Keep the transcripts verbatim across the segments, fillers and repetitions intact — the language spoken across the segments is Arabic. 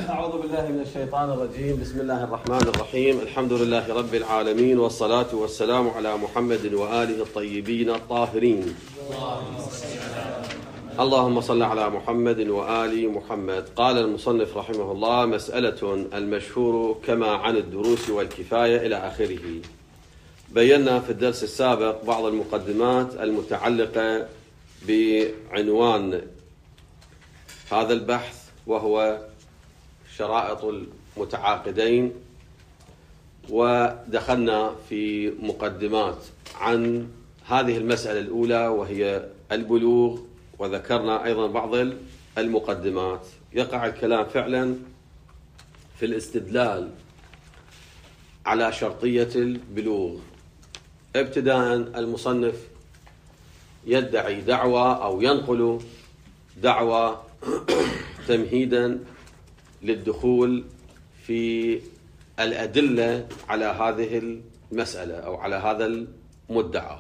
أعوذ بالله من الشيطان الرجيم. بسم الله الرحمن الرحيم. الحمد لله رب العالمين، والصلاة والسلام على محمد وآله الطيبين الطاهرين. اللهم صل على محمد وآل محمد. قال المصنف رحمه الله: مسألة المشهور كما عن الدروس والكفاية إلى آخره. بينا في الدرس السابق بعض المقدمات المتعلقة بعنوان هذا البحث، وهو شرائط المتعاقدين، ودخلنا في مقدمات عن هذه المسألة الأولى وهي البلوغ، وذكرنا أيضا بعض المقدمات. يقع الكلام فعلا في الاستدلال على شرطية البلوغ. ابتداء المصنف يدعي دعوة أو ينقل دعوة تمهيدا للدخول في الأدلة على هذه المسألة أو على هذا المدعى.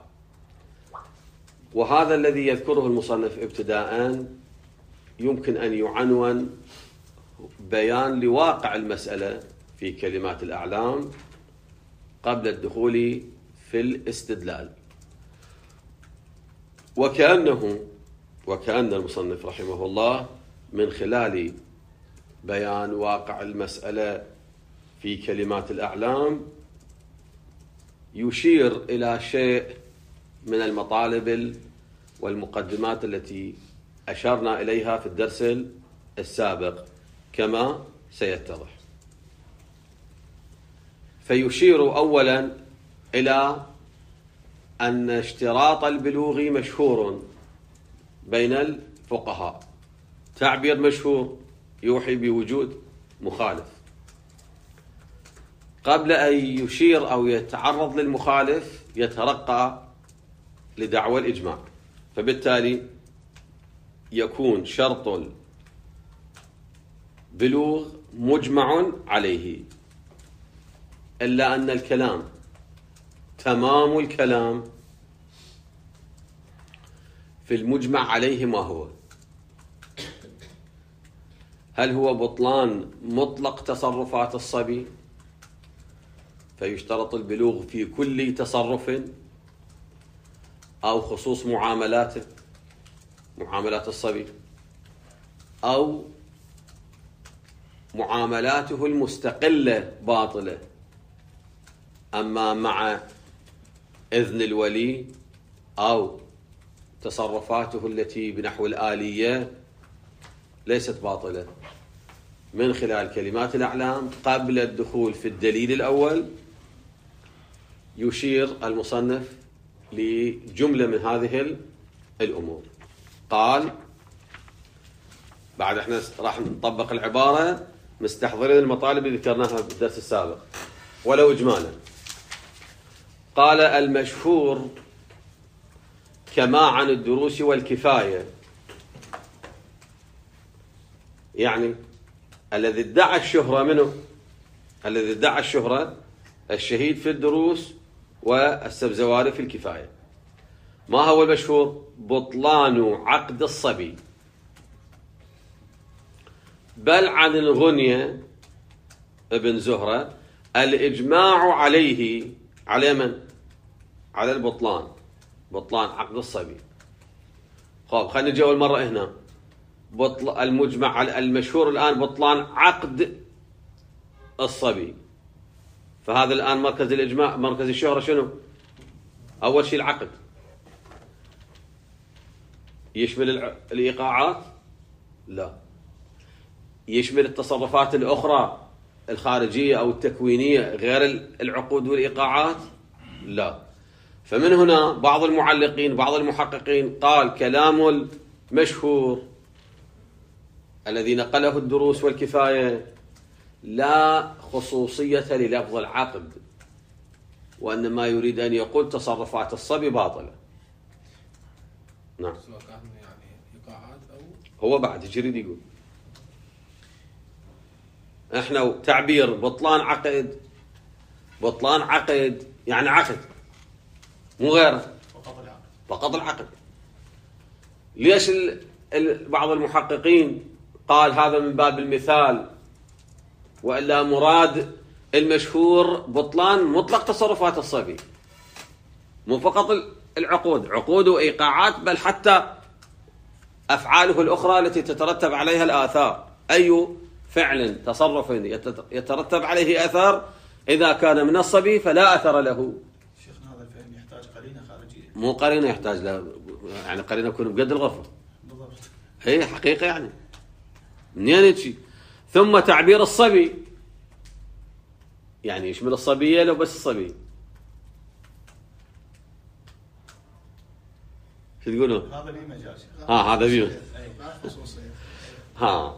وهذا الذي يذكره المصنف ابتداء يمكن أن يعنون بيان لواقع المسألة في كلمات الأعلام قبل الدخول في الاستدلال. وكأنه وكأن المصنف رحمه الله من خلال بيان واقع المسألة في كلمات الأعلام يشير إلى شيء من المطالب والمقدمات التي أشرنا إليها في الدرس السابق كما سيتضح. فيشير أولا إلى أن اشتراط البلوغ مشهور بين الفقهاء، تعبير مشهور يوحي بوجود مخالف. قبل أن يشير أو يتعرض للمخالف يترقى لدعوى الإجماع، فبالتالي يكون شرط البلوغ مجمع عليه، إلا أن الكلام تمام الكلام في المجمع عليه ما هو؟ هل هو بطلان مطلق تصرفات الصبي فيشترط البلوغ في كل تصرف، أو خصوص معاملاته معاملات الصبي، أو معاملاته المستقلة باطلة، أما مع إذن الولي أو تصرفاته التي بنحو الآلية ليست باطلة. من خلال كلمات الأعلام قبل الدخول في الدليل الأول يشير المصنف لجملة من هذه الأمور. قال بعد احنا راح نطبق العبارة مستحضرين المطالب اللي ذكرناها بالدرس السابق ولو إجمالا. قال: المشهور كما عن الدروس والكفاية، يعني الذي ادعى الشهرة منه، الذي ادعى الشهرة الشهيد في الدروس والسبزواري في الكفاية. ما هو المشهور؟ بطلان عقد الصبي، بل عن الغنية ابن زهرة الإجماع عليه. على من؟ على البطلان، بطلان عقد الصبي. خب خلينا نجي أول مرة هنا. بطل المجمع المشهور الآن بطلان عقد الصبي، فهذا الآن مركز الإجماع، مركز الشهرة شنو؟ أول شيء العقد. يشمل الإيقاعات؟ لا. يشمل التصرفات الأخرى الخارجية أو التكوينية غير العقود والإيقاعات؟ لا. فمن هنا بعض المعلقين بعض المحققين قال كلام المشهور الذي نقله الدروس والكفاية لا خصوصية للفظ العقد، وإنما يريد أن يقول تصرفات الصبي باطلة. نعم. سواء كان يعني إيقاعات أو هو بعد يريد يقول احنا تعبير بطلان عقد، بطلان عقد يعني عقد مو غيره، فقط العقد. فقط العقد. ليش ال... ال... بعض المحققين قال هذا من باب المثال وإلا مراد المشهور بطلان مطلق تصرفات الصبي، مو فقط العقود، عقود وإيقاعات، بل حتى أفعاله الأخرى التي تترتب عليها الآثار. أي فعل تصرف يترتب عليه أثر إذا كان من الصبي فلا أثر له. شيخنا هذا الفهم يحتاج قرينة خارجية. مو قرينة يحتاج له، يعني قرينة يكون بقد الغفر. بالضبط. هي حقيقة يعني منين يجي؟ ثم تعبير الصبي يعني يشمل الصبية لو بس الصبي. شو تقولون؟ هذا ليه مجال. ها هذا بيه. ها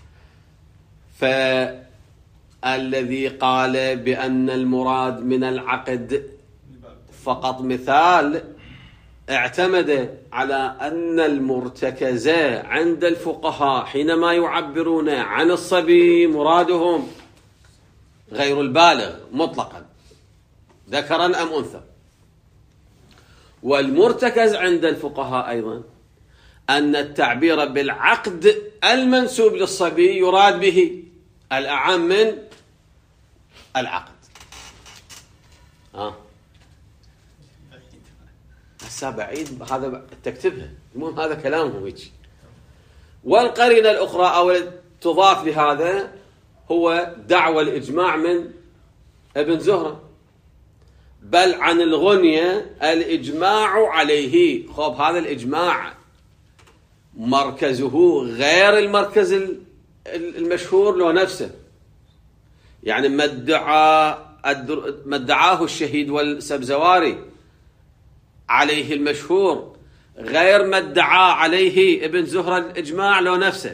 فالذي قال بأن المراد من العقد فقط مثال اعتمد على أن المرتكز عند الفقهاء حينما يعبرون عن الصبي مرادهم غير البالغ مطلقا ذكرا أم أنثى، والمرتكز عند الفقهاء أيضا أن التعبير بالعقد المنسوب للصبي يراد به الأعم من العقد. ها هسه بعيد هذا تكتبها، المهم هذا كلامهم هيك. والقرينة الأخرى أو تضاف لهذا هو دعوى الإجماع من ابن زهرة، بل عن الغنية الإجماع عليه. خب هذا الإجماع مركزه غير المركز المشهور له نفسه، يعني ما ادعى ما ادعاه الشهيد والسبزواري عليه المشهور غير ما ادعى عليه ابن زهرة الإجماع له نفسه.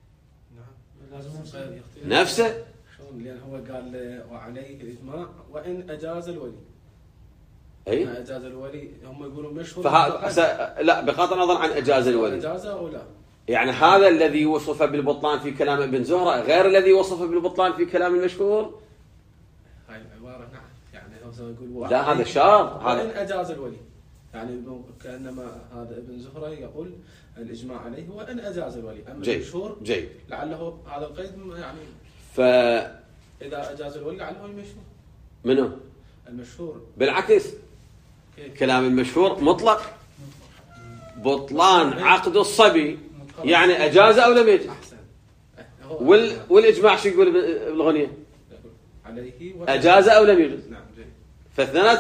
نفسه شلون؟ لأن هو قال وعليه الإجماع وإن أجاز الولي. أي أجاز الولي هم يقولون مشهور. فهذا لا بغض النظر عن أجاز الولي، أجازه أو لا، يعني هذا الذي وصف بالبطلان في كلام ابن زهرة غير الذي وصف بالبطلان في كلام المشهور. هاي العبارة نعم، يعني هو يقول لا هذا شرط، وإن هذا أجاز الولي، يعني كأنما هذا ابن زهرة يقول الإجماع عليه وإن أجاز الولي. أما جيد المشهور جيد لعله هذا القيد يعني ف إذا أجاز الولي لعله المشهور. منو؟ المشهور بالعكس كيف؟ كلام المشهور مطلق بطلان عقد الصبي، يعني أجاز أو لم يجز. أحسن. وال... والإجماع شو يقول بالغنية؟ عليه أجاز أو لم يجز. نعم جيد. فاثنينات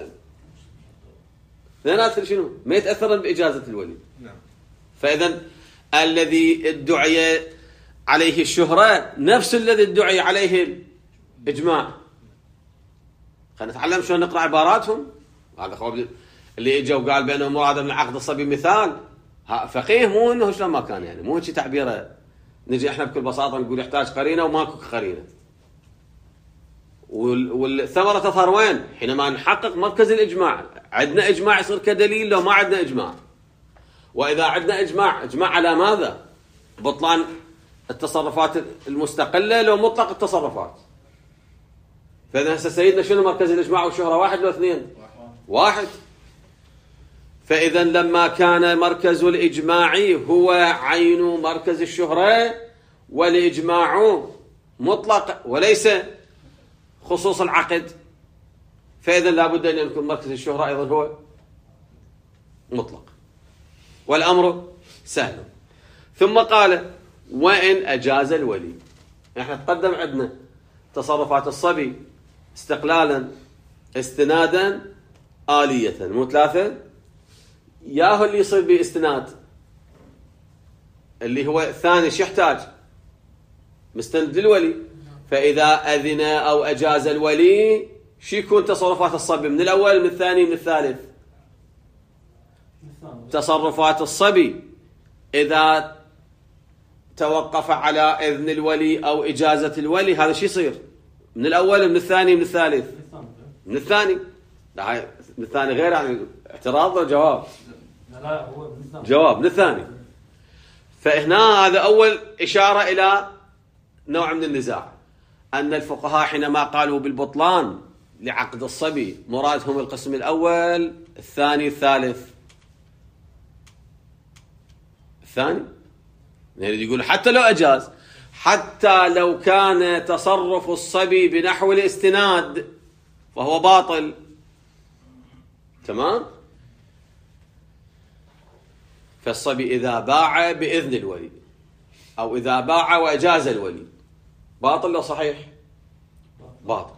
اثنينات شنو؟ ما يتأثرن بإجازة الولي. نعم. فإذا الذي ادعي عليه الشهرة نفس الذي ادعي عليه الإجماع. خلينا نتعلم شلون نقرأ عباراتهم. هذا خواب اللي اجى وقال بأنه مراد من عقد الصبي مثال فقيه، مو انه شلون ما كان، يعني مو شيء تعبيره نجي احنا بكل بساطه نقول يحتاج قرينه وماكو قرينه. والثمره تظهر وين؟ حينما نحقق مركز الاجماع. عندنا اجماع يصير كدليل لو ما عندنا اجماع، واذا عندنا اجماع اجماع على ماذا؟ بطلان التصرفات المستقله لو مطلق التصرفات. فاذا هسه سيدنا شنو مركز الاجماع والشهره؟ واحد ولا اثنين؟ واحد. فإذا لما كان مركز الإجماع هو عين مركز الشهرة والإجماع مطلق وليس خصوص العقد، فإذا لابد أن يكون مركز الشهرة أيضا هو مطلق، والأمر سهل. ثم قال وإن أجاز الولي. احنا تقدم عندنا تصرفات الصبي استقلالا استنادا آلية، مو ثلاثة. ياهو اللي يصير باستناد اللي هو الثاني شو يحتاج؟ مستند للولي. فإذا أذن أو أجاز الولي شو يكون تصرفات الصبي؟ من الأول من الثاني من الثالث؟ تصرفات الصبي إذا توقف على إذن الولي أو إجازة الولي هذا شو يصير؟ من الأول من الثاني من الثالث؟ من الثاني. لا هاي من الثاني غير يعني اعتراض ولا جواب؟ لا هو من الثاني. جواب من الثاني. فهنا هذا أول إشارة إلى نوع من النزاع، أن الفقهاء حينما قالوا بالبطلان لعقد الصبي مرادهم القسم الأول الثاني الثالث. الثاني يعني يقول حتى لو أجاز حتى لو كان تصرف الصبي بنحو الاستناد فهو باطل. تمام؟ فالصبي إذا باع بإذن الولي أو إذا باع وأجاز الولي باطل لو صحيح؟ باطل.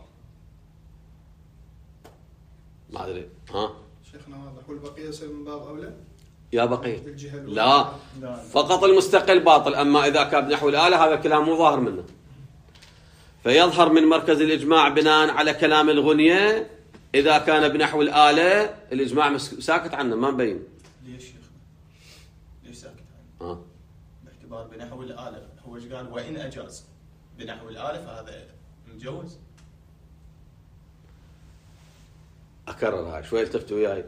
ما أدري. ها؟ شيخنا واضح. والبقية يصير من باب أولى؟ يا بقية لا، فقط المستقل باطل. أما إذا كان بنحو الآلة هذا كلام مو ظاهر منه. فيظهر من مركز الإجماع بناء على كلام الغنية إذا كان بنحو الآلة الإجماع ساكت عنه ما مبين. ليش شيخنا؟ ليش ساكت عنه؟ آه. باعتبار بنحو الآلة هو ايش قال؟ وإن أجاز بنحو الآلة فهذا مجوز. أكررها شوي التفتوا وياي.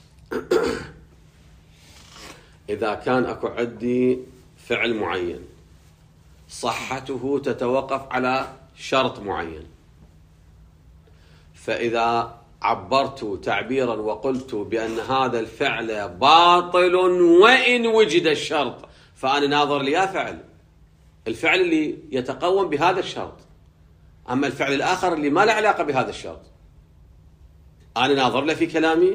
إذا كان أكو عندي فعل معين صحته تتوقف على شرط معين، فإذا عبرت تعبيرا وقلت بأن هذا الفعل باطل وإن وجد الشرط، فأنا ناظر لي فعل الفعل اللي يتقوم بهذا الشرط، أما الفعل الآخر اللي ما له علاقة بهذا الشرط أنا ناظر له في كلامي.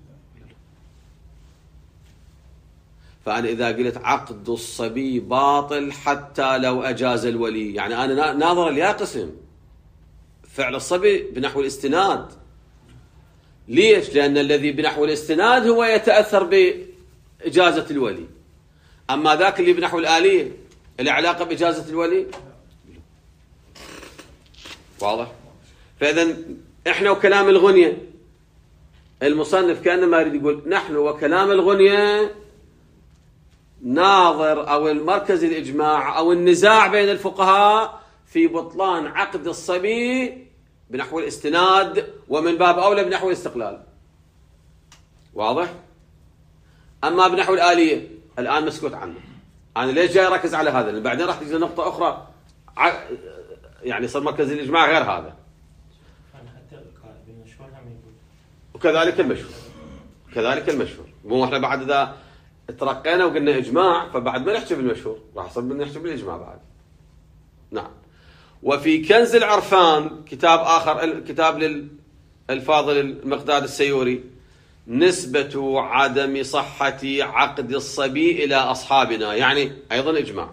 فأنا إذا قلت عقد الصبي باطل حتى لو أجاز الولي، يعني أنا ناظر لي قسم فعل الصبي بنحو الاستناد. ليش؟ لأن الذي بنحو الاستناد هو يتأثر بإجازة الولي، أما ذاك اللي بنحو الآلية العلاقة بإجازة الولي. واضح؟ فإذا إحنا وكلام الغنية المصنف كأنما يريد يقول نحن وكلام الغنية ناظر أو المركز الإجماع أو النزاع بين الفقهاء في بطلان عقد الصبي بنحو الاستناد ومن باب أولى بنحو الاستقلال. واضح؟ أما بنحو الآلية الآن مسكوت عنه. أنا ليش جاي أركز على هذا؟ لأن بعدين راح تجي نقطة أخرى يعني صار مركز الإجماع غير هذا. وكذلك المشهور كذلك المشهور مو احنا بعد إذا ترقينا وقلنا إجماع فبعد ما نحكي بالمشهور راح صار بدنا نحكي بالإجماع بعد. نعم. وفي كنز العرفان كتاب آخر كتاب للفاضل المقداد السيوري نسبة عدم صحة عقد الصبي إلى أصحابنا، يعني أيضا إجماع.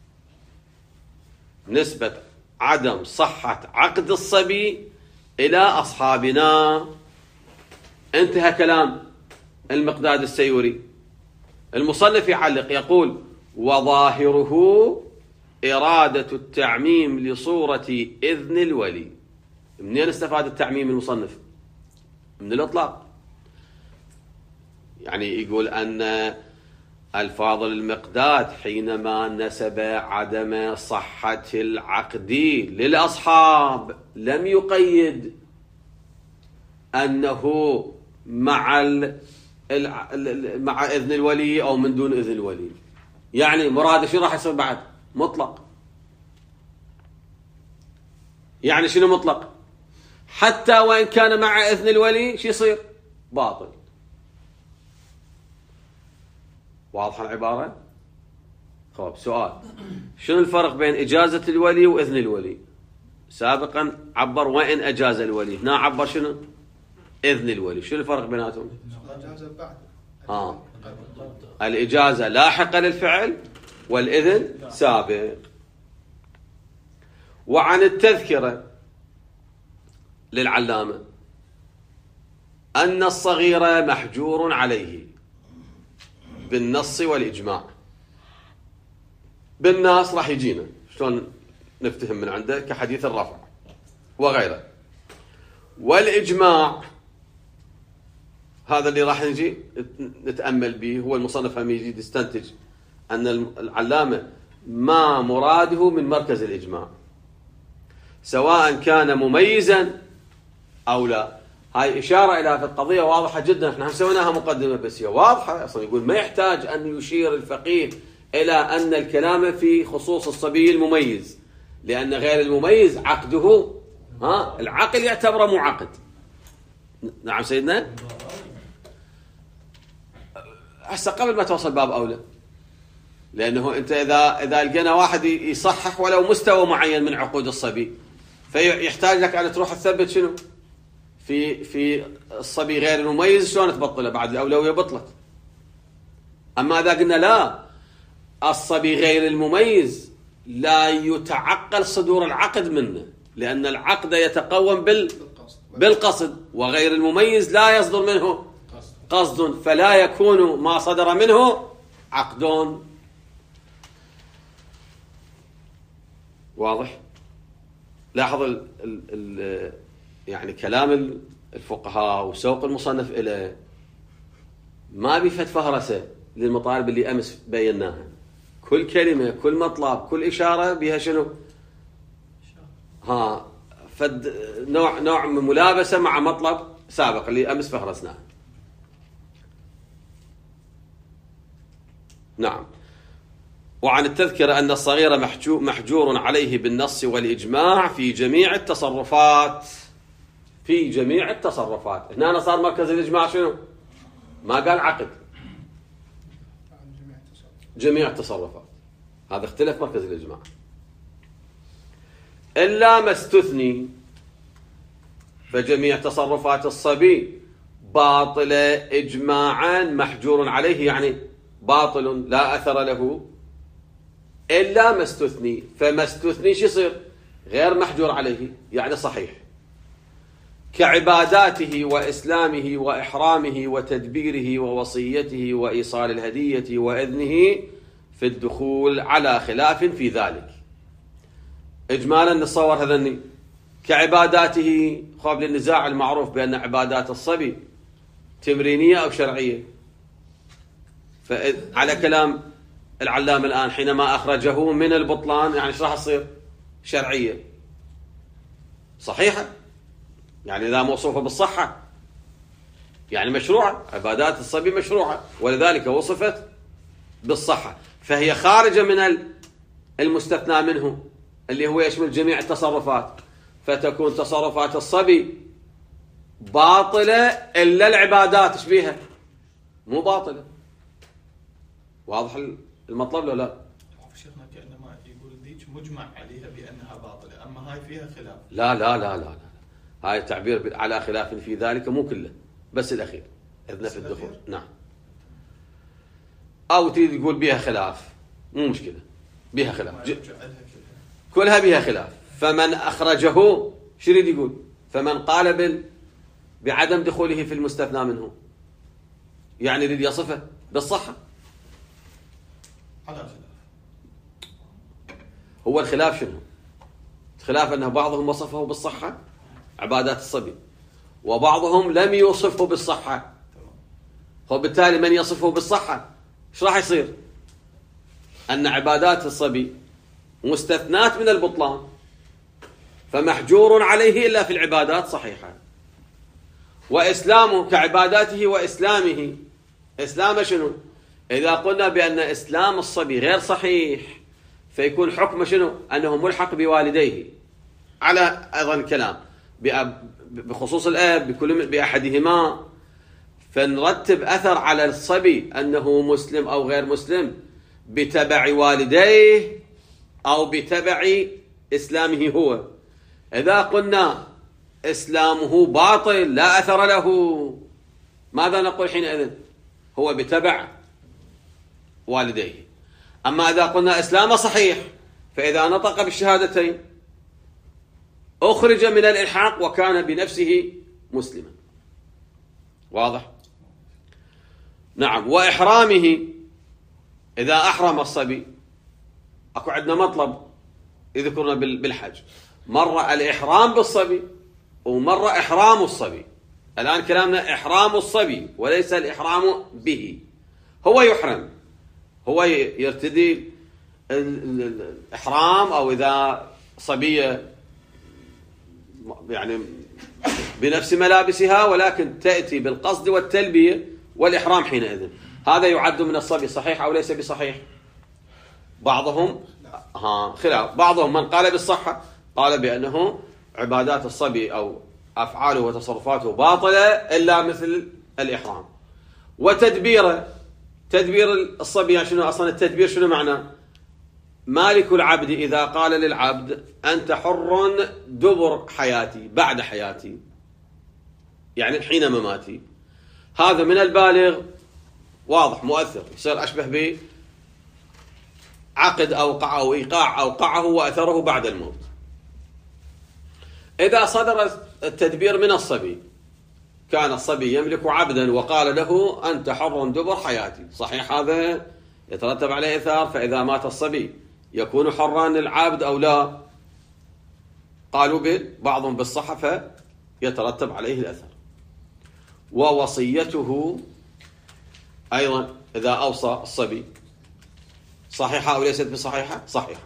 نسبة عدم صحة عقد الصبي إلى أصحابنا. انتهى كلام المقداد السيوري. المصنف يعلق يقول وظاهره إرادة التعميم لصورة إذن الولي. منين استفاد التعميم المصنف؟ من الإطلاق. يعني يقول أن الفاضل المقداد حينما نسب عدم صحة العقد للأصحاب لم يقيد أنه مع مع إذن الولي أو من دون إذن الولي. يعني مراد شنو راح يصير بعد؟ مطلق. يعني شنو مطلق؟ حتى وإن كان مع إذن الولي شو يصير؟ باطل. واضحة العبارة؟ خب سؤال، شنو الفرق بين إجازة الولي وإذن الولي؟ سابقا عبر وإن أجاز الولي، هنا عبر شنو؟ إذن الولي. شنو الفرق بيناتهم؟ الإجازة بعد. آه. الإجازة لاحقة للفعل والإذن سابق. وعن التذكرة للعلامة أن الصغير محجور عليه بالنص والإجماع. بالناس راح يجينا شلون نفتهم من عنده كحديث الرفع وغيره. والإجماع هذا اللي راح نجي نتأمل به. هو المصنف هم يجي يستنتج أن العلامة ما مراده من مركز الإجماع سواء كان مميزا أو لا. هاي إشارة إلى في القضية واضحة جدا. احنا هم سويناها مقدمة بس هي واضحة أصلا. يقول ما يحتاج أن يشير الفقيه إلى أن الكلام في خصوص الصبي المميز، لأن غير المميز عقده ها العقل يعتبره معقد. نعم سيدنا. هسه قبل ما توصل باب أولى لأنه أنت إذا إذا لقينا واحد يصحح ولو مستوى معين من عقود الصبي فيحتاج لك أن تروح تثبت شنو في في الصبي غير المميز شلون تبطله بعد الأولوية بطلت. أما إذا قلنا لا الصبي غير المميز لا يتعقل صدور العقد منه لأن العقد يتقوم بال بالقصد وغير المميز لا يصدر منه قصد فلا يكون ما صدر منه عقد. واضح؟ لاحظ ال ال ال يعني كلام الفقهاء وسوق المصنف إليه ما بيفت فهرسة للمطالب اللي أمس بيناها. كل كلمة كل مطلب كل إشارة بها شنو ها فد نوع نوع من ملابسة مع مطلب سابق اللي أمس فهرسناه. نعم. وعن التذكرة أن الصغير محجور عليه بالنص والإجماع في جميع التصرفات في جميع التصرفات. هنا صار مركز الإجماع شنو ما قال عقد جميع التصرفات هذا اختلف مركز الإجماع إلا ما استثني فجميع تصرفات الصبي باطلة إجماعا محجور عليه يعني باطل لا أثر له إلا ما استثني. فما استثني شو يصير غير محجور عليه يعني صحيح كعباداته وإسلامه وإحرامه وتدبيره ووصيته وإيصال الهدية وإذنه في الدخول على خلاف في ذلك. إجمالا نتصور هذني كعباداته قبل النزاع المعروف بأن عبادات الصبي تمرينية أو شرعية. فعلى كلام العلام الآن حينما أخرجه من البطلان يعني ايش راح تصير شرعية صحيحة يعني إذا موصوفة بالصحة يعني مشروعة. عبادات الصبي مشروعة ولذلك وصفت بالصحة فهي خارجة من المستثنى منه اللي هو يشمل جميع التصرفات فتكون تصرفات الصبي باطلة إلا العبادات ايش بيها مو باطلة. واضح المطلب ولا لا؟ شيخنا كأنما يقول ذيك مجمع عليها بأنها باطلة أما هاي فيها خلاف. لا لا لا لا, لا. هاي التعبير على خلاف في ذلك مو كله بس الأخير إذن في الدخول. نعم. أو تريد تقول بيها خلاف مو مشكلة بيها خلاف ج... كلها بيها خلاف. فمن أخرجه شو يريد يقول فمن قال بال... بعدم دخوله في المستثنى منه يعني يريد يصفه بالصحة على خلاف. هو الخلاف شنو الخلاف أنه بعضهم وصفه بالصحة عبادات الصبي وبعضهم لم يوصفه بالصحة وبالتالي من يصفه بالصحة ايش راح يصير أن عبادات الصبي مستثنات من البطلان فمحجور عليه إلا في العبادات صحيحة. وإسلامه كعباداته وإسلامه إسلام شنو إذا قلنا بأن إسلام الصبي غير صحيح فيكون حكم شنو أنه ملحق بوالديه على أيضا كلام بخصوص الأب بكل بأحدهما فنرتب أثر على الصبي أنه مسلم أو غير مسلم بتبع والديه أو بتبع إسلامه هو. إذا قلنا إسلامه باطل لا أثر له ماذا نقول حينئذ هو بتبع والديه. أما إذا قلنا إسلامه صحيح فإذا نطق بالشهادتين أخرج من الإلحاق وكان بنفسه مسلما. واضح؟ نعم. وإحرامه إذا أحرم الصبي أكو عندنا مطلب يذكرنا بالحج مرة الإحرام بالصبي ومرة إحرام الصبي. الآن كلامنا إحرام الصبي وليس الإحرام به. هو يحرم هو يرتدي الإحرام أو إذا صبية يعني بنفس ملابسها ولكن تأتي بالقصد والتلبية والإحرام حينئذ هذا يعد من الصبي صحيح أو ليس بصحيح. بعضهم ها خلاف بعضهم من قال بالصحة قال بأنه عبادات الصبي أو أفعاله وتصرفاته باطلة إلا مثل الإحرام وتدبيره تدبير الصبي يعني شنو أصلا التدبير شنو معناه؟ مالك العبد إذا قال للعبد أنت حر دبر حياتي بعد حياتي، يعني حين مماتي، هذا من البالغ واضح مؤثر، يصير أشبه به عقد أوقعه أو إيقاع أوقعه وأثره بعد الموت. إذا صدر التدبير من الصبي، كان الصبي يملك عبدا وقال له أنت حر دبر حياتي، صحيح هذا يترتب عليه إثار، فإذا مات الصبي يكون حرا العبد أو لا؟ قالوا بعضهم بالصحة فيترتب عليه الأثر. ووصيته أيضا إذا أوصى الصبي صحيحة أو ليست بصحيحة؟ صحيحة.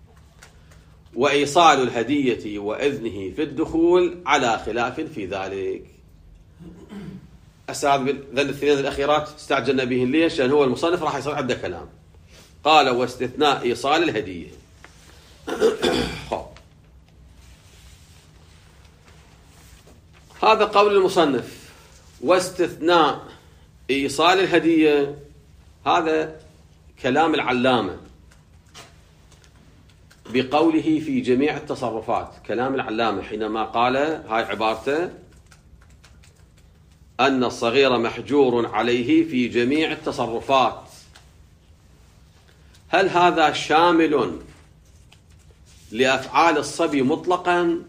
وإيصال الهدية وإذنه في الدخول على خلاف في ذلك. أستاذ ذن الاثنين الأخيرات استعجلنا بهن ليش؟ لأن هو المصنف راح يصير عنده كلام. قال واستثناء إيصال الهدية. هذا قول المصنف، واستثناء إيصال الهدية، هذا كلام العلامة بقوله في جميع التصرفات. كلام العلامة حينما قال هاي عبارته أن الصغير محجور عليه في جميع التصرفات، هل هذا شامل لأفعال الصبي مطلقا؟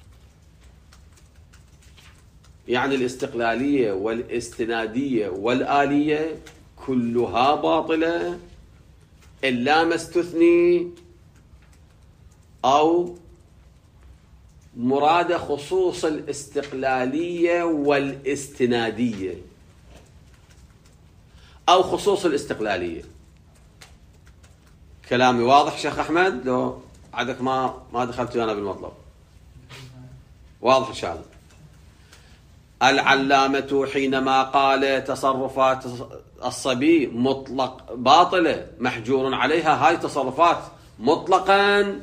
يعني الاستقلالية والاستنادية والآلية كلها باطلة إلا ما استثني، أو مراد خصوص الاستقلالية والاستنادية، أو خصوص الاستقلالية؟ كلامي واضح شيخ أحمد؟ لو عندك ما ما دخلت أنا بالمطلب واضح إن شاء الله. العلامة حينما قال تصرفات الصبي مطلق باطلة محجور عليها، هاي تصرفات مطلقا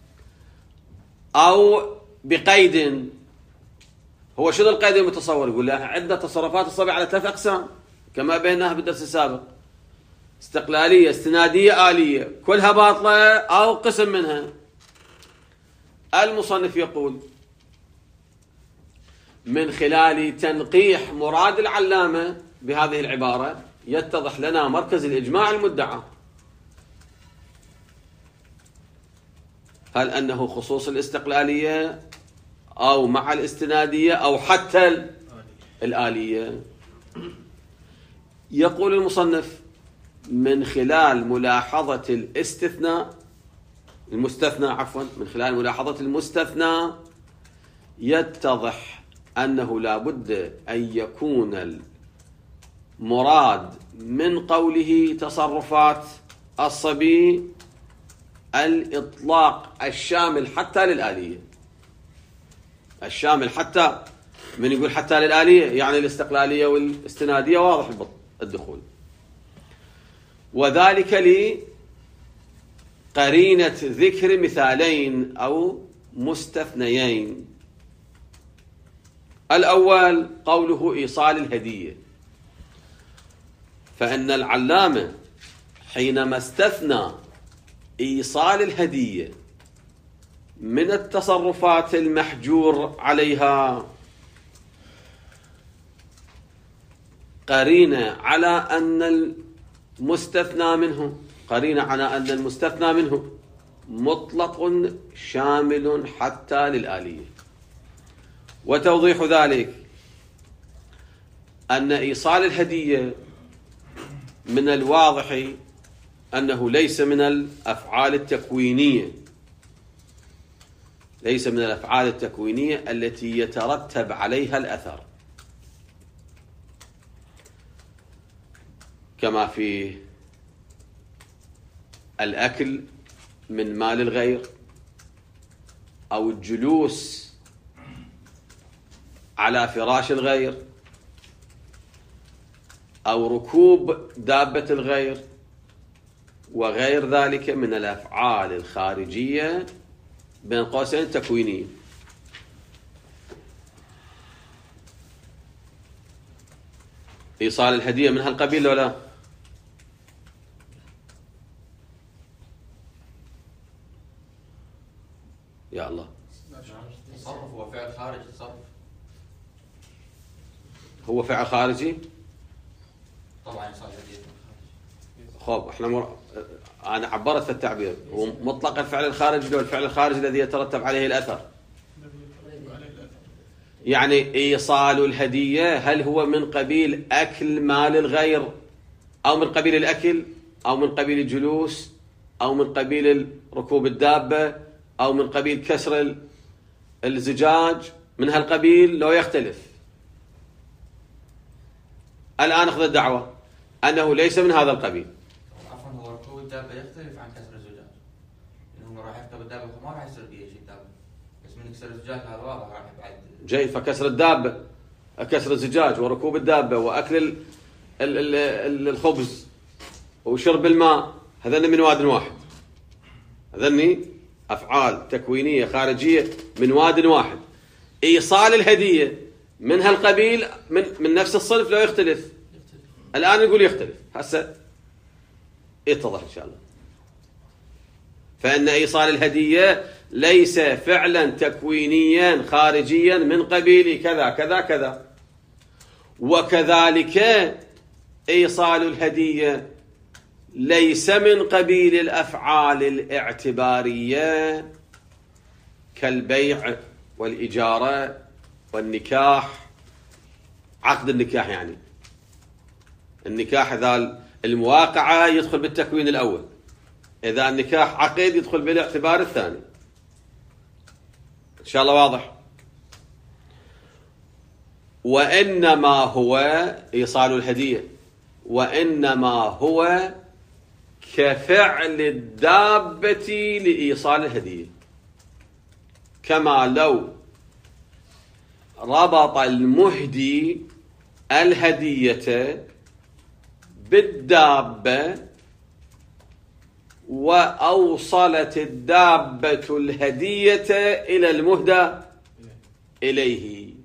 أو بقيد. هو شنو القيد المتصور؟ يقول له عندنا تصرفات الصبي على ثلاث أقسام كما بيناها بالدرس السابق: استقلالية، استنادية، آلية، كلها باطلة أو قسم منها. المصنف يقول من خلال تنقيح مراد العلامة بهذه العبارة يتضح لنا مركز الإجماع المدعى، هل أنه خصوص الاستقلالية أو مع الاستنادية أو حتى الآلية. يقول المصنف من خلال ملاحظة الاستثناء المستثنى عفوا من خلال ملاحظة المستثنى يتضح أنه لا بد أن يكون المراد من قوله تصرفات الصبي الإطلاق الشامل حتى للآلية. الشامل حتى، من يقول حتى للآلية يعني الاستقلالية والاستنادية واضح الدخول، وذلك لقرينة ذكر مثالين أو مستثنيين. الأول قوله إيصال الهدية، فإن العلامة حينما استثنى إيصال الهدية من التصرفات المحجور عليها قرينة على أن المستثنى منه قرينة على أن المستثنى منه مطلق شامل حتى للآلية. وتوضيح ذلك أن إيصال الهدية من الواضح أنه ليس من الأفعال التكوينية ليس من الأفعال التكوينية التي يترتب عليها الأثر، كما في الأكل من مال الغير، أو الجلوس على فراش الغير، أو ركوب دابة الغير، وغير ذلك من الأفعال الخارجية بين قوسين تكوينية. إيصال الهدية من هالقبيل ولا؟ خارج صرف. هو فعل خارجي؟ طبعا يصير هدية من خارج. خب احنا مر... انا عبرت في التعبير هو مطلق الفعل الخارجي والفعل الخارجي الذي يترتب عليه الاثر. يعني ايصال الهديه هل هو من قبيل اكل مال الغير، او من قبيل الاكل، او من قبيل الجلوس، او من قبيل ركوب الدابه، او من قبيل كسر الزجاج، من هالقبيل لو يختلف. الان اخذ الدعوه انه ليس من هذا القبيل. عفوا هو ركوب الدابه يختلف عن كسر الزجاج. لانه راح يركب الدابه ما راح يصير بيه شيء الدابه. بس من يكسر الزجاج هذا واضح راح يبعد. جيد، فكسر الدابه، كسر الزجاج وركوب الدابه واكل ال ال ال الخبز وشرب الماء، هذني من واد واحد. هذني افعال تكوينيه خارجيه من واد واحد. ايصال الهديه من هالقبيل من من نفس الصنف لو يختلف. الان نقول يختلف، هسه يتضح ان شاء الله. فان ايصال الهديه ليس فعلا تكوينيا خارجيا من قبيل كذا كذا كذا. وكذلك ايصال الهديه ليس من قبيل الافعال الاعتباريه كالبيع والاجاره والنكاح. عقد النكاح يعني النكاح اذا المواقعه يدخل بالتكوين الاول، اذا النكاح عقد يدخل بالاعتبار الثاني. ان شاء الله واضح. وانما هو ايصال الهديه وانما هو كفعل الدابه لايصال الهديه، كما لو ربط المهدي الهديه بالدابه وأوصلت الدابة الهدية إلى المهدى إليه.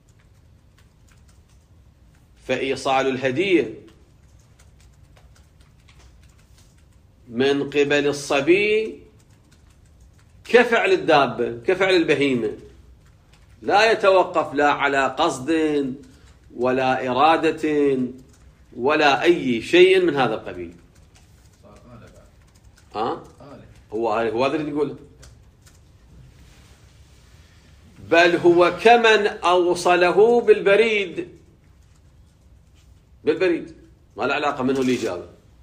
فإيصال الهدية من قبل الصبي كفعل الدابة، كفعل البهيمة، لا يتوقف لا على قصد ولا إرادة ولا أي شيء من هذا القبيل. ها؟ هو هو هذا اللي نقوله. بل هو كمن أوصله بالبريد، بالبريد ما له علاقة منه الإجابة.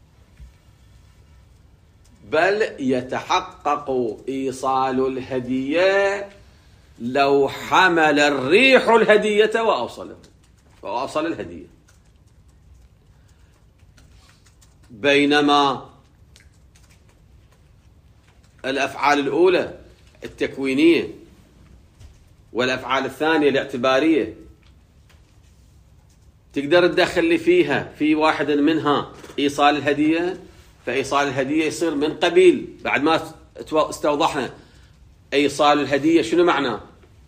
بل يتحقق إيصال الهدية لو حمل الريح الهدية وأوصله وأوصل الهدية. بينما الأفعال الأولى التكوينية والأفعال الثانية الاعتبارية تقدر تدخل لي فيها في واحد منها إيصال الهدية، فإيصال الهدية يصير من قبيل بعد ما استوضحنا إيصال الهدية شنو معناه.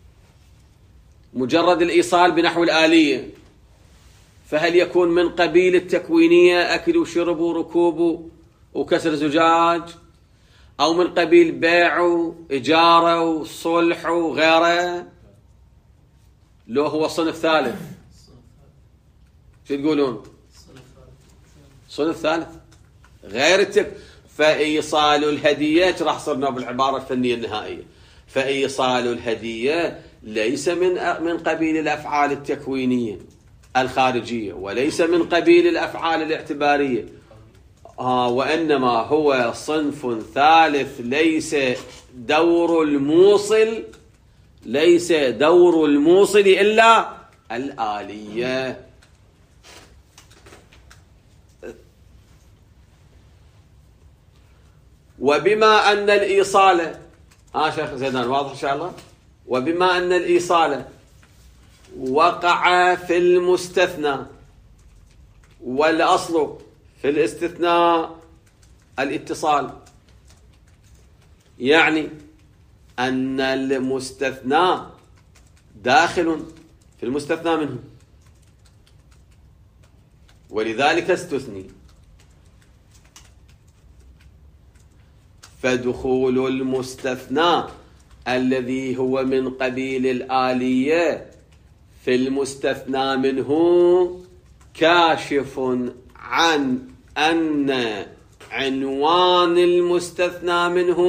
مجرد الإيصال بنحو الآلية، فهل يكون من قبيل التكوينية أكل وشرب وركوب وكسر زجاج، أو من قبيل بيع وإجارة وصلح وغيره؟ لو هو صنف ثالث شو تقولون؟ صنف ثالث غير التك. فإيصال الهدية راح صرنا بالعبارة الفنية النهائية. فإيصال الهدية ليس من من قبيل الأفعال التكوينية الخارجية وليس من قبيل الأفعال الاعتبارية، آه وإنما هو صنف ثالث. ليس دور الموصل ليس دور الموصل إلا الآلية. وبما أن الإيصال ها آه شيخ زيدان واضح إن شاء الله. وبما أن الإيصال وقع في المستثنى والأصل في الاستثناء الاتصال، يعني أن المستثنى داخل في المستثنى منه، ولذلك استثني. فدخول المستثنى الذي هو من قبيل الآلية في المستثنى منه كاشف عن أن عنوان المستثنى منه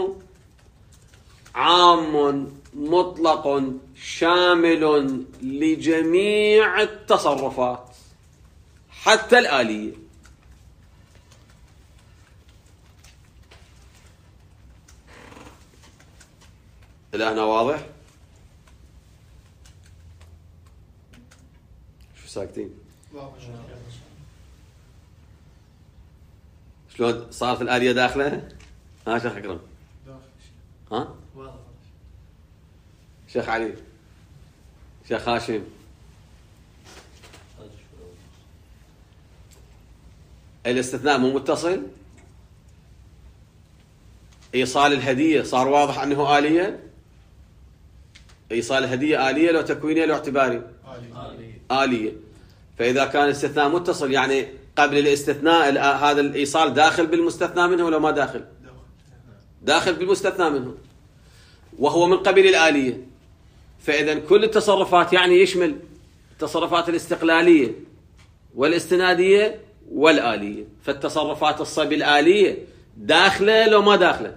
عام مطلق شامل لجميع التصرفات حتى الآلية. إلى هنا واضح؟ شو ساكتين؟ شلون صارت الآلية داخلة؟ ها شيخ أكرم؟ ها؟ شيخ علي؟ شيخ هاشم؟ الاستثناء مو متصل؟ إيصال الهدية صار واضح أنه آلية؟ إيصال الهدية آلية لو تكوينية لو اعتباري؟ آلية. آلية. فإذا كان الاستثناء متصل يعني قبل الاستثناء هذا الإيصال داخل بالمستثنى منه ولا ما داخل؟ داخل بالمستثنى منه وهو من قبيل الآلية. فإذا كل التصرفات يعني يشمل التصرفات الاستقلالية والاستنادية والآلية. فالتصرفات الصبي الآلية داخلة لو ما داخلة؟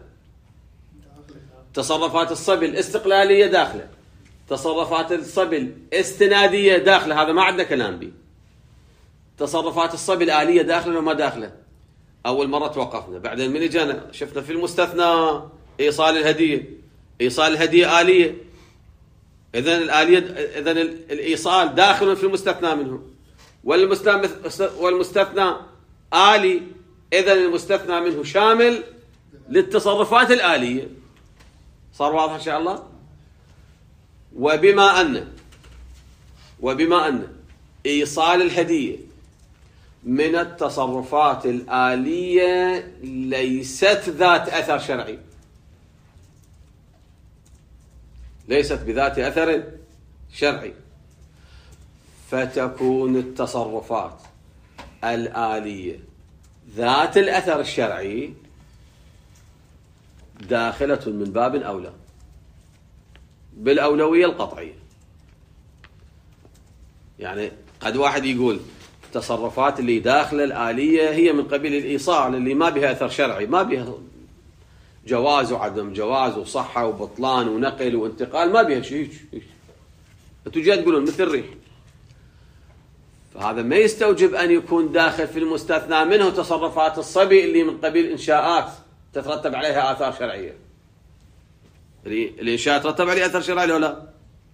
تصرفات الصبي الاستقلالية داخلة، تصرفات الصبي الاستنادية داخلة، هذا ما عندنا كلام به. تصرفات الصبي الآلية داخلة وما داخلة؟ أول مرة توقفنا، بعدين من جانا شفنا في المستثنى إيصال الهدية، إيصال الهدية آلية، إذن الآلية إذن الإيصال داخل في المستثنى منه، والمستثنى والمستثنى آلي، إذن المستثنى منه شامل للتصرفات الآلية. صار واضح إن شاء الله؟ وبما أن وبما أن إيصال الهدية من التصرفات الآلية ليست ذات أثر شرعي، ليست بذات أثر شرعي، فتكون التصرفات الآلية ذات الأثر الشرعي داخلة من باب أولى بالأولوية القطعية. يعني قد واحد يقول التصرفات اللي داخل الآلية هي من قبيل الإيصال اللي ما بها أثر شرعي، ما بها جواز وعدم جواز وصحة وبطلان ونقل وانتقال، ما بها شيء. أنتوا جاي تقولون مثل الريح، فهذا ما يستوجب أن يكون داخل في المستثنى منه تصرفات الصبي اللي من قبيل إنشاءات تترتب عليها آثار شرعية. الإنشاء يترتب عليه أثر شرعي ولا لا؟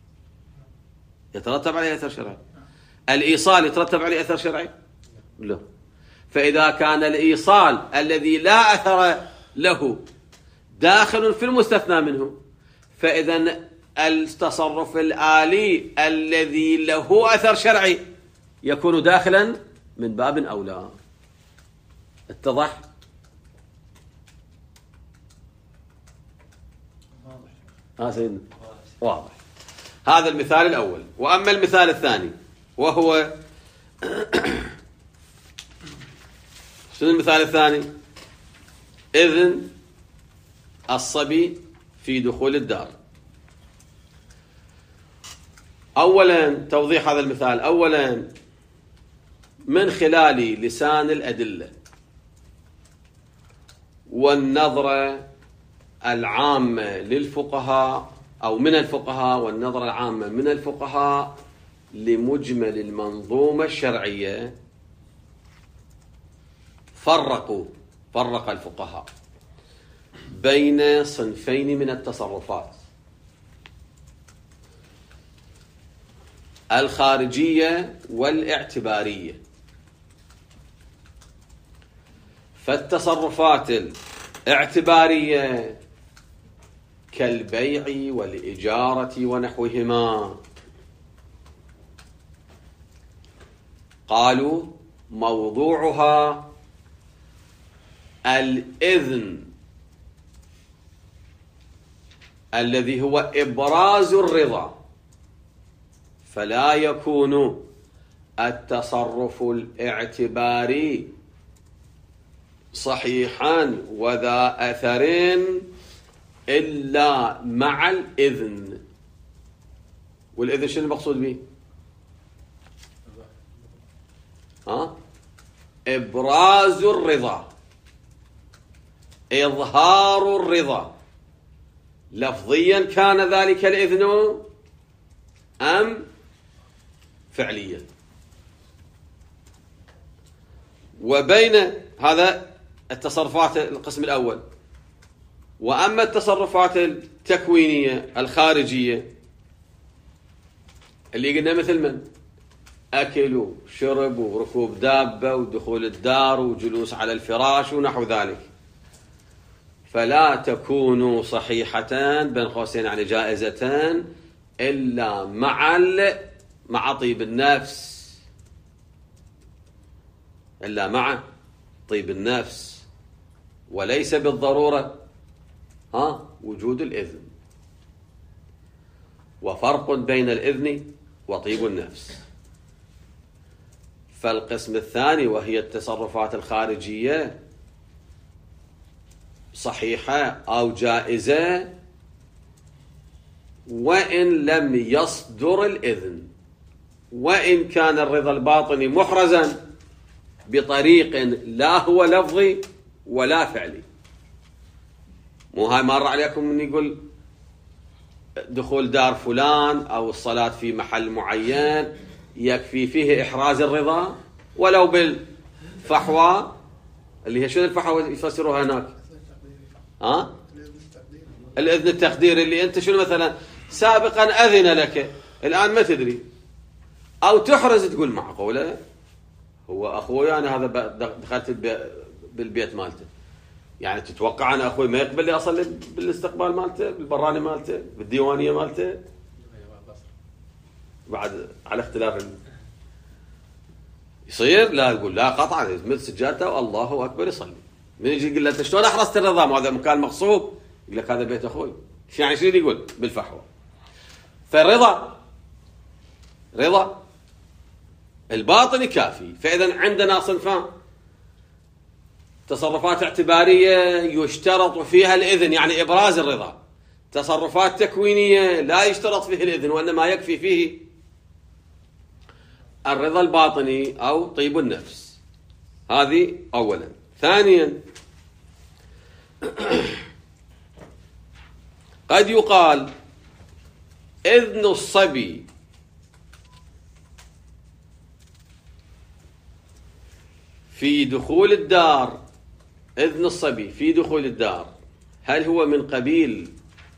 يترتب عليه أثر شرعي. الإيصال يترتب عليه أثر شرعي؟ لا. فإذا كان الإيصال الذي لا أثر له داخل في المستثنى منه، فإذا التصرف الآلي الذي له أثر شرعي يكون داخلا من باب أولى. اتضح؟ ها سيدنا واضح. هذا المثال الأول. وأما المثال الثاني وهو شنو المثال الثاني؟ إذن الصبي في دخول الدار. أولا توضيح هذا المثال، أولا من خلال لسان الأدلة والنظرة العامة للفقهاء أو من الفقهاء والنظرة العامة من الفقهاء لمجمل المنظومة الشرعية، فرقوا فرق الفقهاء بين صنفين من التصرفات: الخارجية والاعتبارية. فالتصرفات الاعتبارية كالبيع والإجارة ونحوهما قالوا موضوعها الإذن الذي هو إبراز الرضا، فلا يكون التصرف الاعتباري صحيحا وذا أثر إلا مع الإذن. والإذن شنو المقصود به؟ ها؟ إبراز الرضا، إظهار الرضا. لفظيا كان ذلك الإذن أم فعليا؟ وبين هذا التصرفات القسم الأول. وأما التصرفات التكوينية الخارجية اللي قلنا مثل من؟ أكل وشرب وركوب دابة ودخول الدار وجلوس على الفراش ونحو ذلك، فلا تكون صحيحة بين قوسين يعني جائزة إلا مع مع طيب النفس، إلا مع طيب النفس، وليس بالضرورة ها وجود الإذن. وفرق بين الإذن وطيب النفس. فالقسم الثاني وهي التصرفات الخارجية صحيحة أو جائزة وإن لم يصدر الإذن، وإن كان الرضا الباطني محرزا بطريق لا هو لفظي ولا فعلي. مو هاي مر عليكم من يقول دخول دار فلان أو الصلاة في محل معين يكفي فيه إحراز الرضا ولو بالفحوى، اللي هي شنو الفحوى يفسروها هناك؟ ها؟ الإذن التقديري، اللي أنت شنو مثلا سابقا أذن لك الآن ما تدري، أو تحرز تقول معقولة هو أخوي أنا هذا دخلت بالبيت مالته، يعني تتوقع أنا أخوي ما يقبل لي أصلي بالاستقبال مالته بالبراني مالته بالديوانية مالته بعد على اختلاف يصير؟ لا يقول لا قطعا يمد سجادته والله أكبر يصلي. من يجي يقول له أنت شلون أحرزت الرضا؟ ما هذا مكان مغصوب. يقول لك هذا بيت أخوي. ايش يعني شنو يقول؟ بالفحوى. فالرضا رضا الباطني كافي. فإذا عندنا صنفان: تصرفات اعتبارية يشترط فيها الإذن يعني إبراز الرضا، تصرفات تكوينية لا يشترط فيه الإذن وإنما يكفي فيه الرضا الباطني أو طيب النفس. هذه أولا. ثانيا، قد يقال إذن الصبي في دخول الدار، إذن الصبي في دخول الدار هل هو من قبيل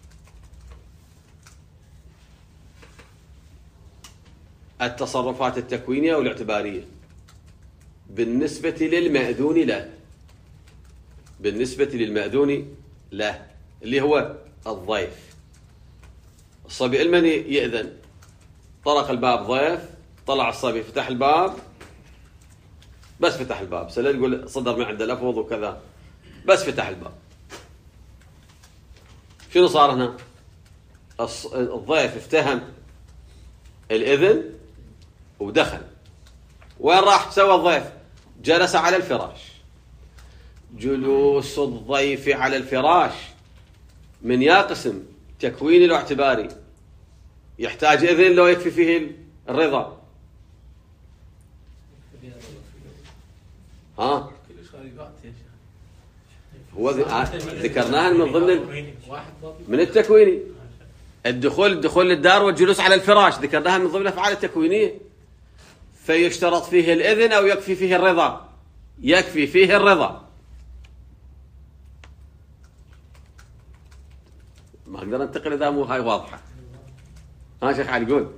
التصرفات التكوينية أو الاعتبارية؟ بالنسبة للمأذون له، بالنسبة للمأذون له اللي هو الضيف. الصبي المن يأذن، طرق الباب ضيف، طلع الصبي فتح الباب، بس فتح الباب، سلا يقول صدر من عنده لفظ وكذا، بس فتح الباب، شنو صار هنا؟ الضيف افتهم الإذن ودخل. وين راح سوى الضيف؟ جلس على الفراش. جلوس الضيف على الفراش من يا قسم تكويني لو اعتباري؟ يحتاج إذن لو يكفي فيه الرضا؟ ها؟ هو ذكرناها من ضمن من التكويني. الدخول الدخول للدار والجلوس على الفراش ذكرناها من ضمن الأفعال التكوينية. فيشترط فيه الإذن أو يكفي فيه الرضا؟ يكفي فيه الرضا. ما أقدر أنتقل إذا مو هاي واضحة. ها شيخ علي قول.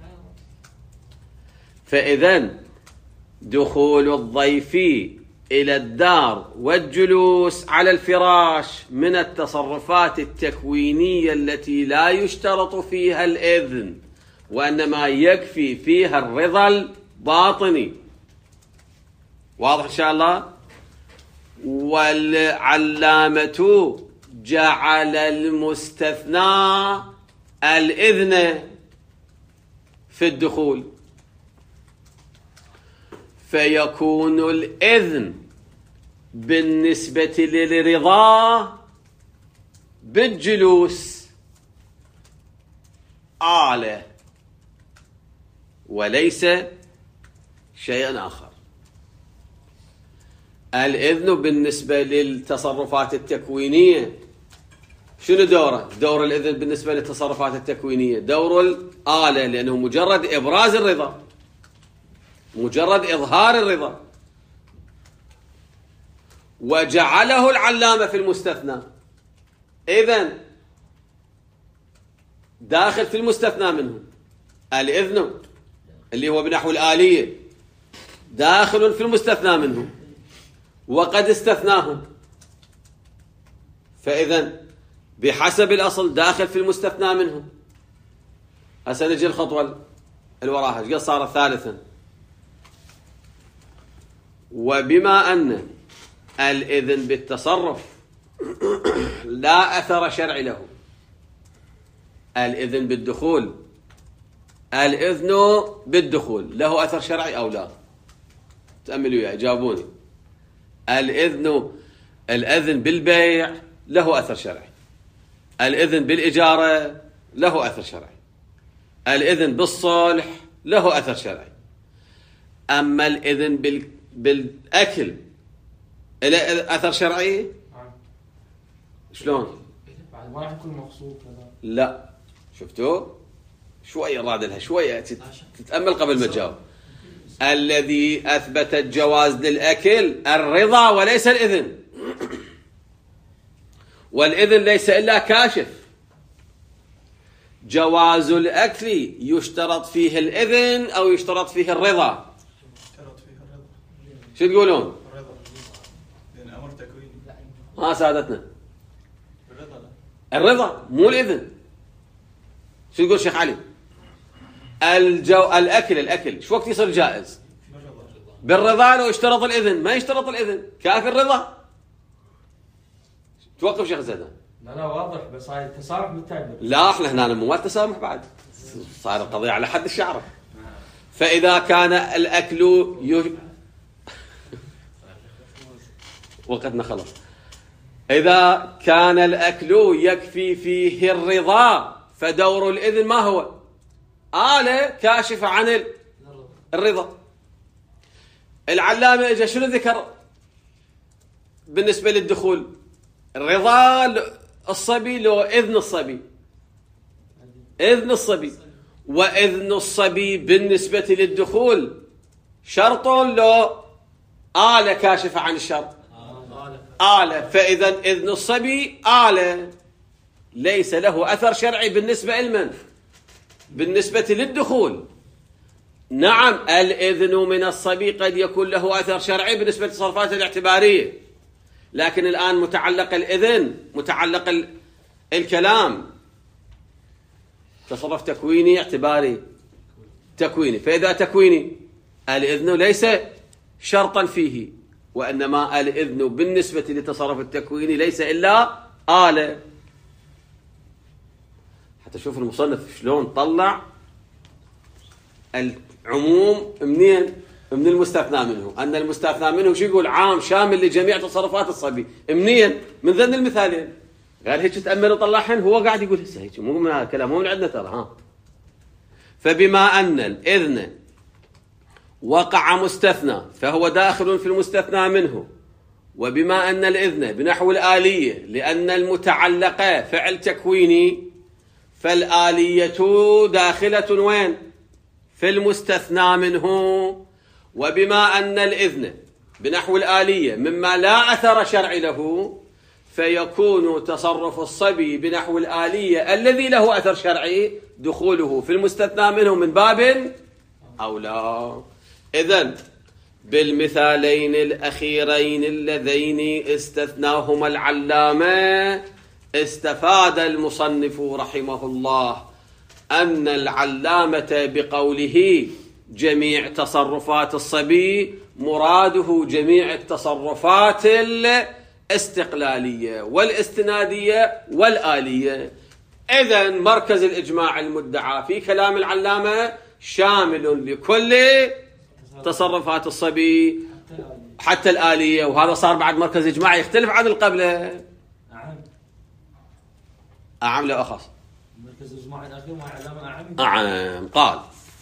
فإذن دخول الضيف إلى الدار والجلوس على الفراش من التصرفات التكوينية التي لا يشترط فيها الإذن وإنما يكفي فيها الرضا الباطني. واضح إن شاء الله؟ والعلامة جعل المستثنى الإذن في الدخول، فيكون الإذن بالنسبة للرضا بالجلوس آلة وليس شيئا آخر. الإذن بالنسبة للتصرفات التكوينية شنو دوره؟ دور الإذن بالنسبة للتصرفات التكوينية دور الآلة، لأنه مجرد إبراز الرضا، مجرد إظهار الرضا. وجعله العلامة في المستثنى، إذن داخل في المستثنى منه. الإذن اللي هو بنحو الآلية داخل في المستثنى منه وقد استثناه، فإذن بحسب الأصل داخل في المستثنى منه. هسه نجي الخطوة الوراها، ايش قد صارت ثالثا. وبما أن الإذن بالتصرف لا أثر شرعي له، الإذن بالدخول، الإذن بالدخول له أثر شرعي أو لا؟ تأملوا يا جاوبوني. الإذن الإذن بالبيع له أثر شرعي، الإذن بالإجارة له أثر شرعي، الإذن بالصلح له أثر شرعي. أما الإذن بال... بالأكل له أثر شرعي؟ شلون؟ بعد ما راح يكون مقصود كذا. لا، شفتوا؟ شوية راد لها شوية تتأمل قبل ما تجاوب. الذي أثبت الجواز للأكل الرضا وليس الإذن، والإذن ليس إلا كاشف. جواز الأكل يشترط فيه الإذن أو يشترط فيه الرضا؟ يشترط فيه الرضا. شو تقولون؟ الرضا، لأن أمر تكويني. ها سادتنا، الرضا لا. الرضا مو الإذن. شو تقول شيخ علي؟ الجو الأكل الأكل شو وقت يصير جائز؟ بالرضا لو اشترط الإذن، ما يشترط الإذن، كافي الرضا. توقف شيخ زيدان. لا لا واضح، بس هاي التسامح بالتعبير. لا احنا هنا مو التسامح بعد، صار القضية على حد الشعر. فإذا كان الأكل يش... وقتنا خلص. إذا كان الأكل يكفي فيه الرضا فدور الإذن ما هو؟ آلة كاشفة عن الرضا. العلامة اجى شنو ذكر بالنسبة للدخول؟ الرضا الصبي لو إذن الصبي، إذن الصبي. وإذن الصبي بالنسبة للدخول شرط لو آلة كاشفة عن الشرط؟ آلة. فإذا إذن الصبي آلة ليس له أثر شرعي بالنسبة لمن؟ بالنسبة للدخول. نعم الإذن من الصبي قد يكون له أثر شرعي بالنسبة للتصرفات الاعتبارية، لكن الآن متعلق الإذن، متعلق ال... الكلام تصرف تكويني اعتباري تكويني. فإذا تكويني الإذن ليس شرطا فيه، وإنما الإذن بالنسبة للتصرف التكويني ليس إلا آلة. حتى شوف المصنف شلون طلع العموم منين؟ من المستثنى منه، أن المستثنى منه شو يقول؟ عام شامل لجميع تصرفات الصبي. منين؟ من ذن المثالين. قال هيك تأمل وطلعهن، هو قاعد يقول هسه هيك، مو من هذا الكلام، مو من عندنا ترى. ها فبما أن الإذن وقع مستثنى فهو داخل في المستثنى منه، وبما أن الإذن بنحو الآلية لأن المتعلقة فعل تكويني، فالآلية داخلة وين؟ في المستثنى منه. وبما أن الإذن بنحو الآلية مما لا أثر شرعي له، فيكون تصرف الصبي بنحو الآلية الذي له أثر شرعي دخوله في المستثنى منه من باب أولى. إذن بالمثالين الأخيرين اللذين استثناهما العلامة استفاد المصنف رحمه الله أن العلامة بقوله جميع تصرفات الصبي مراده جميع التصرفات الاستقلالية والاستنادية والآلية. إذن مركز الإجماع المدعى في كلام العلامة شامل لكل تصرفات الصبي حتى الآلية، وهذا صار بعد مركز إجماع يختلف عن القبلة. أعم لا أخص؟ مركز الإجماع الأخير ما علامة أعم. أعم. قال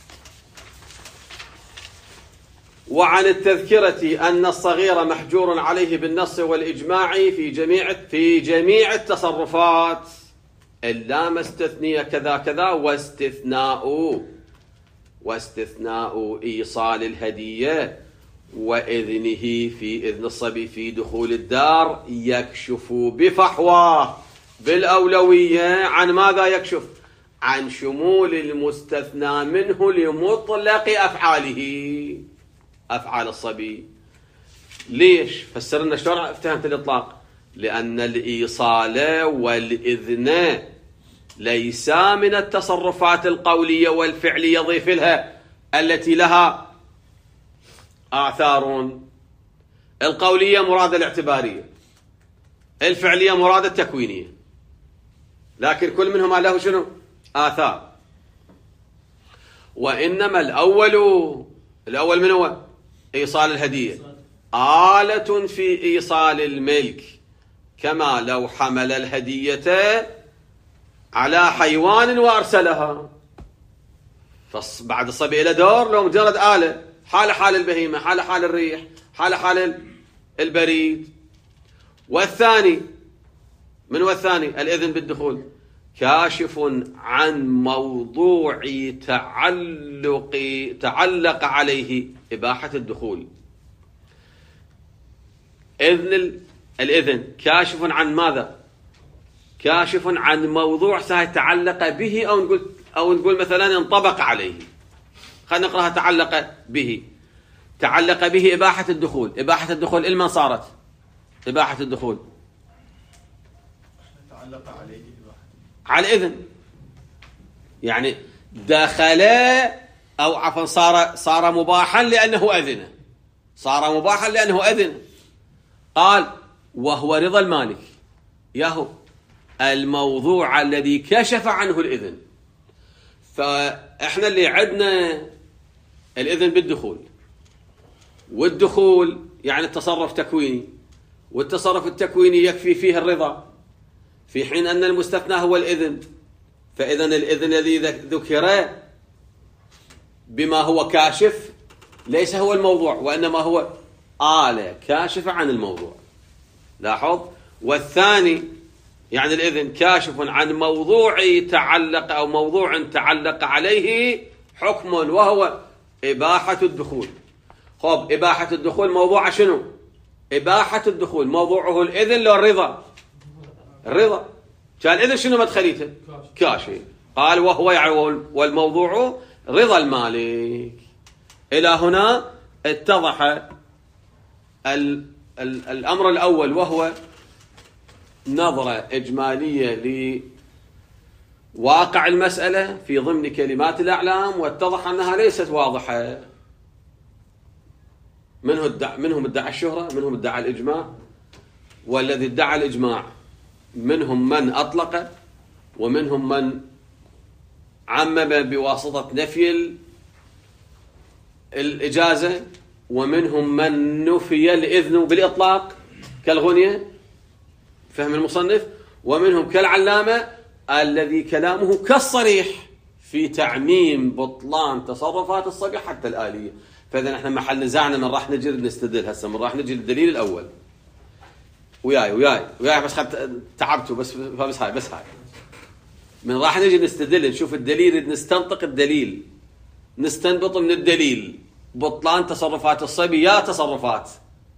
وعن التذكرة أن الصغير محجور عليه بالنص والإجماع في جميع في جميع التصرفات إلا ما استثني كذا كذا واستثناء واستثناء إيصال الهدية وإذنه في إذن الصبي في دخول الدار يكشف بفحواه بالأولوية عن ماذا يكشف؟ عن شمول المستثنى منه لمطلق أفعاله، أفعال الصبي. ليش؟ فسرنا شلون فهمت الإطلاق؟ لأن الإيصال والإذن ليس من التصرفات القولية والفعلية ضيف لها التي لها آثار. القولية مراد الاعتبارية، الفعلية مراد التكوينية، لكن كل منهما له شنو؟ آثار. وإنما الأول الأول من هو؟ إيصال الهدية، آلة في إيصال الملك، كما لو حمل الهدية على حيوان وأرسلها، فبعد الصبي له دور لو مجرد آلة، حال حال البهيمة، حال حال الريح، حال حال البريد. والثاني من هو الثاني؟ الإذن بالدخول، كاشف عن موضوع تعلق تعلق عليه إباحة الدخول. إذن الإذن كاشف عن ماذا؟ كاشف عن موضوع تعلق به، أو نقول أو نقول مثلا انطبق عليه. خلينا نقرأها. تعلق به، تعلق به إباحة الدخول. إباحة الدخول لمن صارت إباحة الدخول؟ تعلق عليه إباحة على الإذن، يعني دخل أو عفوا صار صار مباحا لأنه أذن، صار مباحا لأنه أذن. قال وهو رضا المالك، ياهو الموضوع الذي كشف عنه الإذن. فإحنا اللي عندنا الإذن بالدخول، والدخول يعني التصرف تكويني، والتصرف التكويني يكفي فيه الرضا، في حين أن المستثنى هو الإذن. فإذن الإذن الذي ذكر بما هو كاشف ليس هو الموضوع، وإنما هو آلة كاشفة عن الموضوع. لاحظ. والثاني يعني الإذن كاشف عن موضوع تعلق أو موضوع تعلق عليه حكم، وهو إباحة الدخول. خب إباحة الدخول موضوع شنو؟ إباحة الدخول موضوعه الإذن لو الرضا؟ الرضا. كان الإذن شنو مدخليته؟ كاشف. قال وهو يعني والموضوع رضا المالك. إلى هنا اتضح ال ال الأمر الأول، وهو نظرة إجمالية لواقع المسألة في ضمن كلمات الأعلام، واتضح أنها ليست واضحة. منه الدع... منهم ادعى الشهرة، منهم ادعى الإجماع، والذي ادعى الإجماع منهم من أطلق، ومنهم من عمم بواسطة نفي الإجازة، ومنهم من نفي الإذن بالإطلاق كالغنية فهم المصنف، ومنهم كالعلامة الذي كلامه كالصريح في تعميم بطلان تصرفات الصبي حتى الآلية. فإذا احنا محل نزاعنا من راح نجي نستدل هسه، من راح نجي للدليل الأول. وياي وياي وياي بس خد تعبتوا بس بس هاي بس هاي من راح نجي نستدل، نشوف الدليل، نستنطق الدليل، نستنبط من الدليل بطلان تصرفات الصبي. يا تصرفات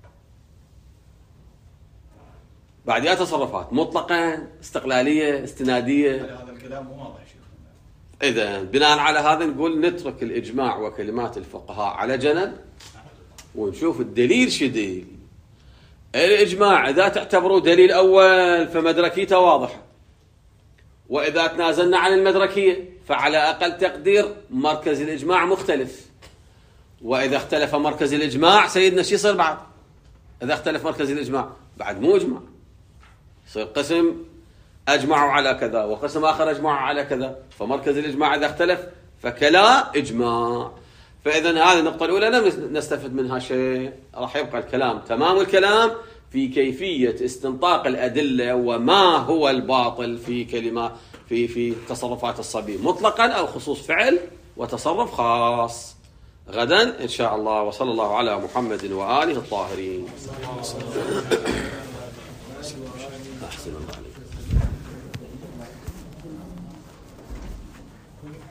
بعد يا تصرفات مطلقا، استقلالية، استنادية. هذا الكلام مو واضح شيخ. إذا بناء على هذا نقول نترك الإجماع وكلمات الفقهاء على جنب، ونشوف الدليل شديد. الإجماع إذا تعتبروا دليل أول فمدركيته واضحة، وإذا تنازلنا عن المدركية فعلى أقل تقدير مركز الإجماع مختلف. وإذا اختلف مركز الإجماع سيدنا شو يصير بعد؟ إذا اختلف مركز الإجماع بعد مو إجماع، يصير قسم أجمعوا على كذا وقسم آخر أجمعوا على كذا. فمركز الإجماع إذا اختلف فكلا إجماع. فإذا هذه النقطة الأولى لم نستفد منها شيء، راح يبقى الكلام تمام الكلام في كيفية استنطاق الأدلة وما هو الباطل في كلمة في في تصرفات الصبي مطلقا أو خصوص فعل وتصرف خاص. غدا إن شاء الله. وصلى الله على محمد وآله الطاهرين. أحسن الله عليك.